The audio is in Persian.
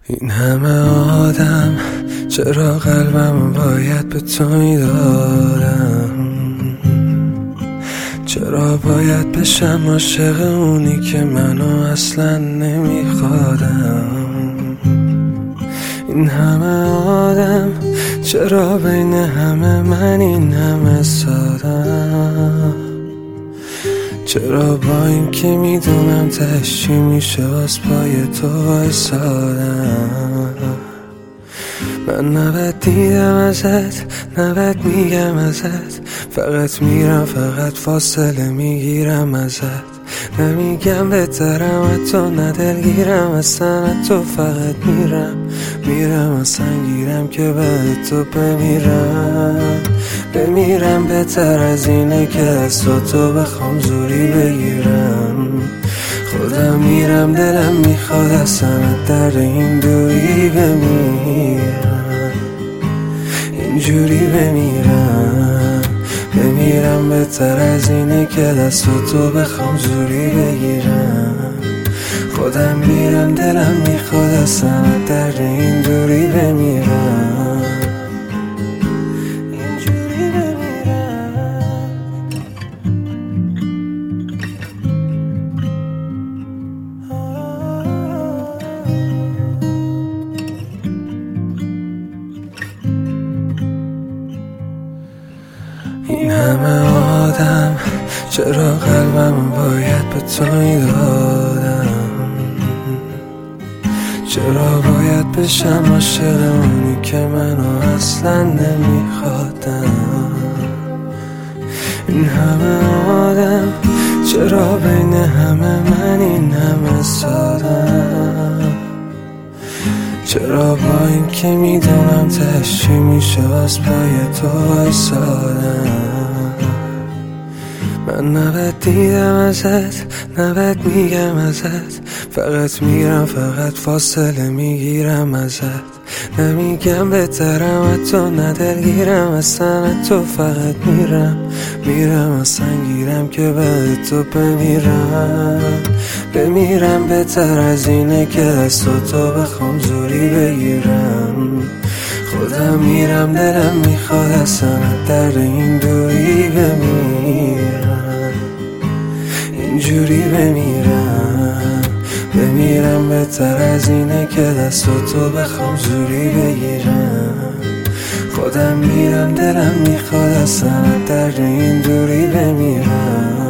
این همه آدم، چرا قلبم باید به تو میدادم؟ چرا باید بشم عاشق اونی که منو اصلا نمیخوادم؟ این همه آدم، چرا بین همه من این همه سادم؟ چرا با این که میدونم تهش چی میشه واس پای تو وایسادم؟ من نباید دیدم ازت، نباید میگم ازت، فقط میرم، فقط فاصله میگیرم ازت. نمیگم بهترم از تو، نه دلگیرم اصلا از تو، فقط میرم اصلا گیرم که بعد تو بمیرم بهتر از اینه که از تو بخوام زوری بگیرم. خودم میرم، دلم میخواد اصلا در این دوری بمیرم، اینجوری بمیرم بهتر از اینه که دست تو بخوام زوری بگیرم. خودم میرم، دلم میخواد اصلا در این دوری بمیرم، اینجوری بمیرم. این همه آدم، چرا قلبم باید به تو میدادم؟ چرا باید بشم عاشق اونی که منو اصلا نمیخوادم؟ این همه آدم، چرا بین همه من این همه سادم؟ چرا با این که میدونم تهش چی میشه واس پای تو وایسادم؟ من نباید دیدم ازت، نباید میگم ازت، فقط میرم، فقط فاصله میگیرم ازت. نمیگم بهترم از تو، نه دلگیرم اصلا از تو، فقط میرم اصلا گیرم که بعد تو بمیرم بهتر از اینه که از تو بخوام زوری بگیرم. خودم میرم، دلم میخواد اصلا در این دوری بمیرم، اینجوری بمیرم بهتر از اینه که دست تو بخوام زوری بگیرم. خودم میرم، دلم میخواد اصلا در این دوری بمیرم.